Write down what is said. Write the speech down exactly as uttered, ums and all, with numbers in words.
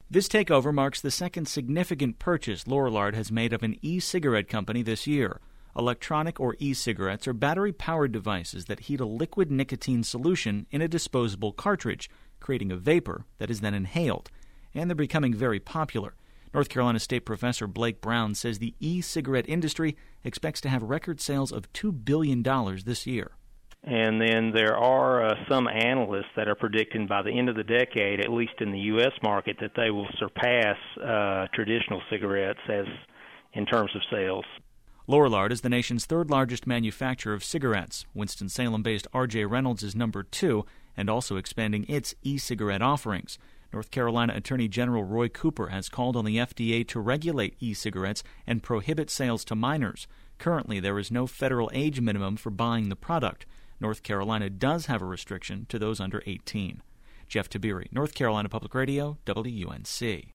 This takeover marks the second significant purchase Lorillard has made of an e-cigarette company this year. Electronic or e-cigarettes are battery-powered devices that heat a liquid nicotine solution in a disposable cartridge, creating a vapor that is then inhaled. And they're becoming very popular. North Carolina State Professor Blake Brown says the e-cigarette industry expects to have record sales of two billion dollars this year. And then there are uh, some analysts that are predicting by the end of the decade, at least in the U S market, that they will surpass uh, traditional cigarettes as in terms of sales. Lorillard is the nation's third-largest manufacturer of cigarettes. Winston-Salem-based R J Reynolds is number two and also expanding its e-cigarette offerings. North Carolina Attorney General Roy Cooper has called on the F D A to regulate e-cigarettes and prohibit sales to minors. Currently, there is no federal age minimum for buying the product. North Carolina does have a restriction to those under eighteen. Jeff Tabiri, North Carolina Public Radio, W U N C.